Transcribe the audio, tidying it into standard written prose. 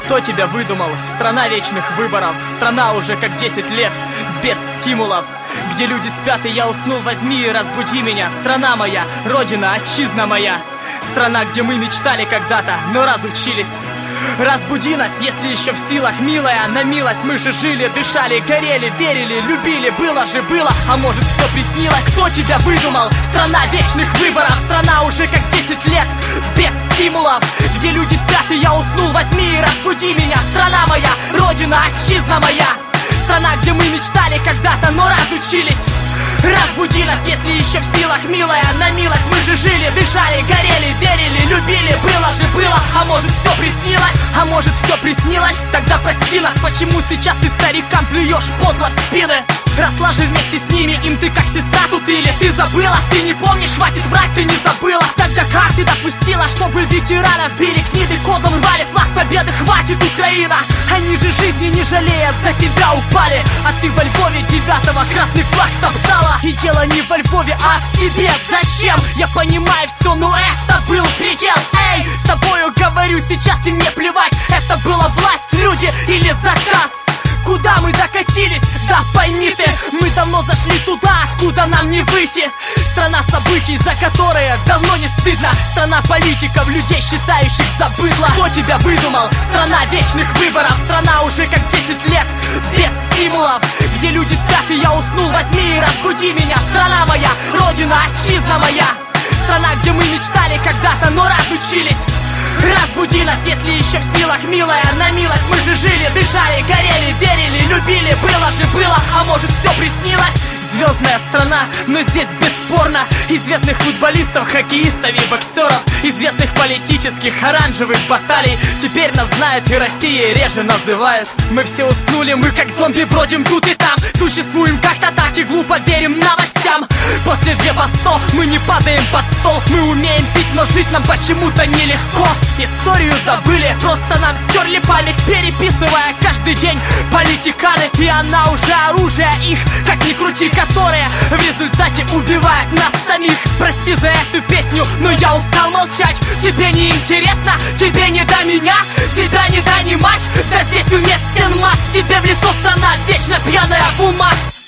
Кто тебя выдумал? Страна вечных выборов. Страна уже как 10 лет без стимулов. Где люди спят и я уснул, возьми и разбуди меня. Страна моя, родина, отчизна моя. Страна, где мы мечтали когда-то, но разучились. Разбуди нас, если еще в силах, милая, на милость. Мы же жили, дышали, горели, верили, любили. Было же было, а может все приснилось. Кто тебя выдумал? Страна вечных выборов. Страна уже как 10 лет без стимулов. Где люди спят и я уснул, возьми и разбуди меня. Страна моя, родина, отчизна моя. Страна, где мы мечтали когда-то, но разучились. Разбуди нас, если еще в силах, милая, на милость. Мы же жили, дышали, горели, верили, любили. Было же было, а может все приснилось? А может все приснилось? Тогда прости нас. Почему сейчас ты старикам плюешь подло в спины? Росла же вместе с ними, им ты как сестра тут или ты забыла? Ты не помнишь, хватит врать, ты не забыла. Тогда как ты допустила, чтобы ветеранов били книды, кодом рвали флаг победы? Хватит, Украина! Они же жизни не жалея за тебя упали. А ты во Львове 9-го красный флаг топтала. И дело не во Львове, а в тебе. Зачем? Я понимаю все, но это был предел. Эй, с тобою говорю сейчас и мне плевать. Это была власть, люди или заказ? Куда мы докатились? Да пойми ты, мы давно зашли туда, откуда нам не выйти. Страна событий, за которые давно не стыдно. Страна политиков, людей, считающих за быдло. Кто тебя выдумал? Страна вечных выборов. Страна уже как 10 лет без стимулов. Где люди спят и я уснул, возьми и разбуди меня. Страна моя, родина, отчизна моя. Страна, где мы мечтали когда-то, но разучились. Разбуди нас, если еще в силах, милая, на милость. Мы же жили, дышали, горели, верили, любили. Было же было, а может все приснилось? Звездная страна, но здесь бесспорно известных футболистов, хоккеистов и боксеров, известных политических оранжевых баталий. Теперь нас знают и Россией реже называют. Мы все уснули, мы как зомби бродим тут и там. Существуем как-то так и глупо верим новостям. После 2 по 100 мы не падаем под стол. Мы умеем пить, но жить нам почему-то нелегко. Историю забыли, просто нам стерли память, переписывая каждый день политиканы. И она уже оружие их, как ни крути, которые в результате убивают нас самих. Прости за эту песню, но я устал молчать. Тебе не интересно, тебе не до меня, тебя не донимать. Да здесь уместен мат, тебе в лицо страна вечно пьяная в умах.